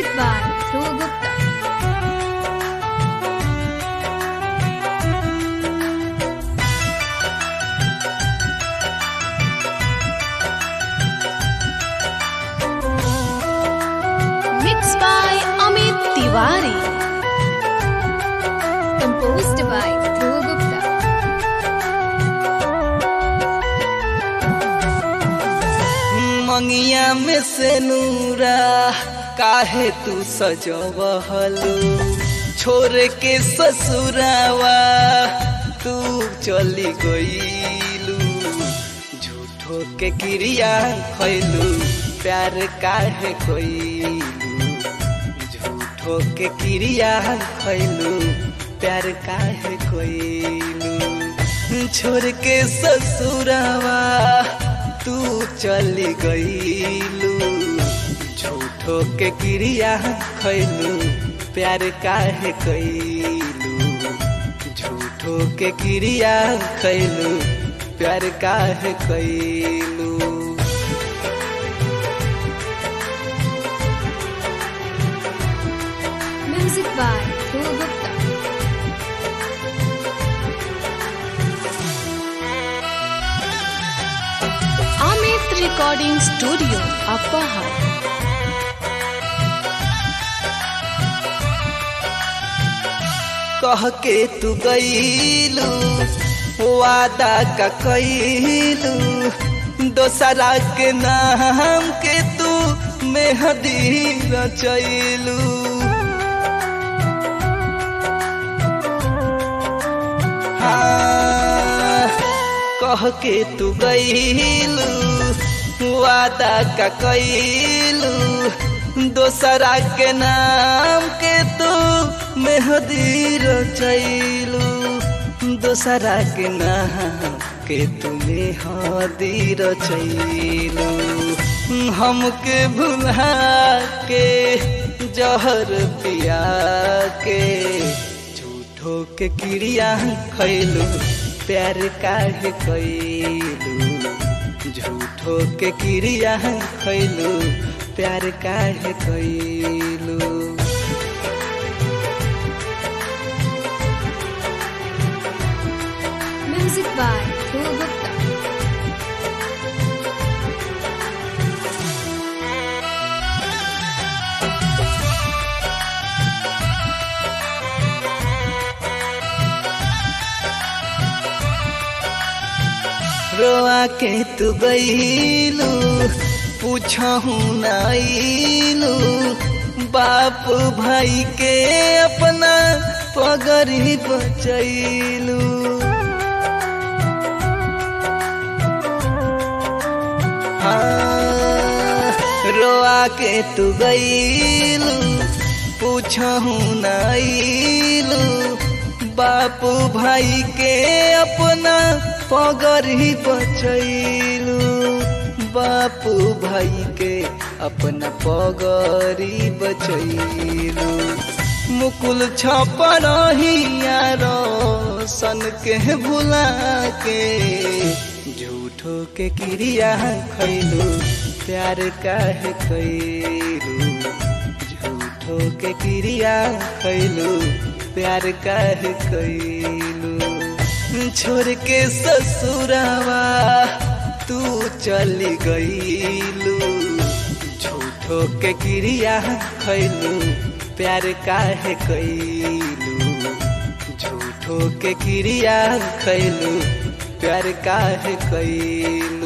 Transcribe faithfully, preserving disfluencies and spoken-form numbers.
Music by Dhruv Gupta. Mixed by Amit Tiwari. Composed by Dhruv Gupta. मंगिया में से नूरा काहे तू सजवहलू छोड़ के ससुरावा तू चली गईलू झूठो के क्रिया खैलू प्यार काहे कईलू झूठो के क्रिया खैलू प्यार काहे कईलू छोड़ के ससुरावा तू चली गईलू झूठो के क्रिया खैलू प्यार काहे कईलू झूठो के क्रिया खैलू प्यार काहे कईलू Music by Dhruv Gupta. Amit Recording Studio, Appahar. कह के तू गईलू वादा का कईलू दोसरा के नाम के तू मेहदी रचैलू हाँ, कह के तू गईलू वादा का कईलू दोसरा के नाम के तू मेहदी रचैलू दोसरा के नाम के तू मेहदी रचैलू हमके भुला के जहर पिया के झूठो के क्रिया खैलू प्यार काहे कईलू झूठो के क्रिया खैलू प्यार काहे कईलू Music by Dhruv Gupta. रोआ के तू गईलू पूछहू नाइलू बाप भाई के अपना पगड़ी बचैलू हाँ, रोआ के तू गईलू पूछहू नाइलू बाप भाई के अपना पगड़ी बचैलू बापू भाई के अपना पगड़ी बचैलू मुकुल छपरहिया सन के भुला के झूठो के क्रिया खैलू प्यार काहे कईलू झूठो के क्रिया खैलू प्यार काहे कईलू छोड़ के ससुरावा तू चली गईलू झूठो के क्रिया खैलू प्यार काहे कईलू झूठो के क्रिया खैलू प्यार काहे कईलू।